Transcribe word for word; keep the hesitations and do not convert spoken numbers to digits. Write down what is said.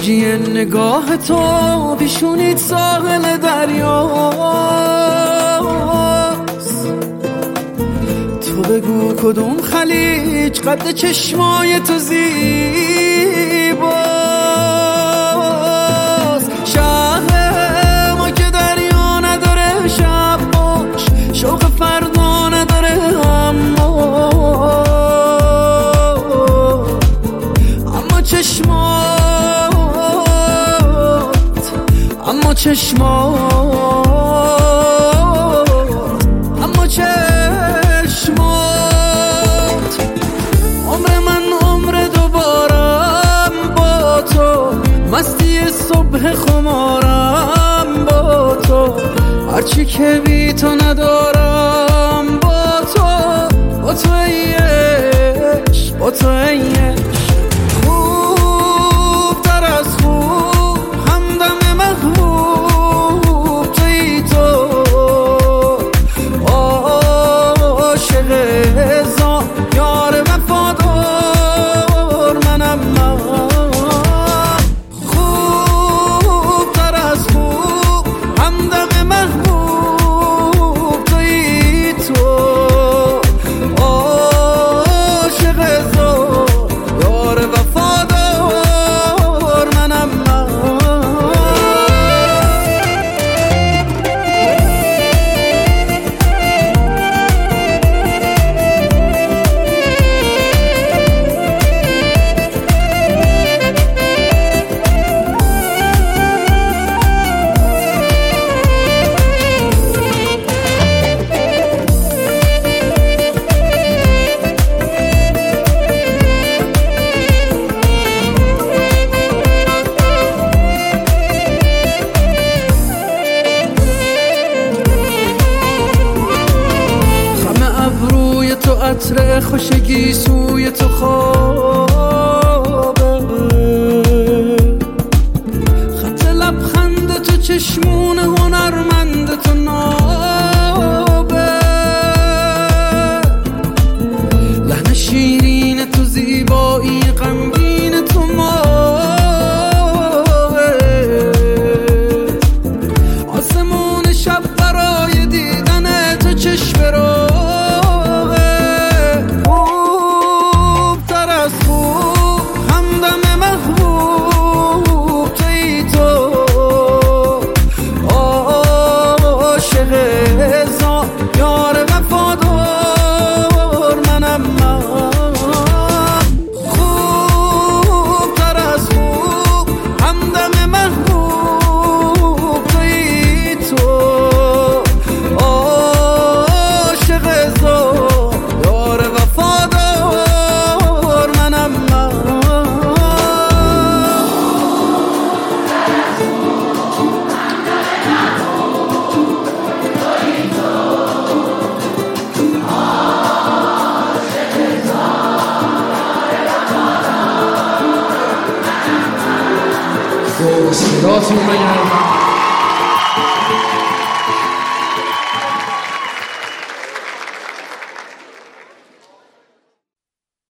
موجی نگاه تو پیشونیت ساحل دریاست. تو بگو کدوم خلیج قد چشمای تو زیباست. شهر ما که دریا نداره شب باش، شوق فردا نداره اما اما چشمات اما چشمات اما چشمات عمر من عمر دوبارم با تو، مستی صبح خمارم با تو، هرچی که بی تو ندارم با تو، با تو ای عشق، با تو ای عشق. خوب تر از خوب همدم محبوب توی تو، عاشق هزار یار وفادار منم من. خوب تر از خوب همدم محبوب توی تو، عاشق هزار یار وفادار منم من. تو عطر خوشگی سوی تو خوابه، خط لبخند تو چشمون هنرمند تو نابه، لحن شیرین تو زیبایی غمگین تو ماه، آسمون شب برای دیدن تو چشم رو یار وفادار منم من. خوب تر از خوب همدم محبوب توی تو، عاشق هزار یار وفادار منم من. صداتون بگردم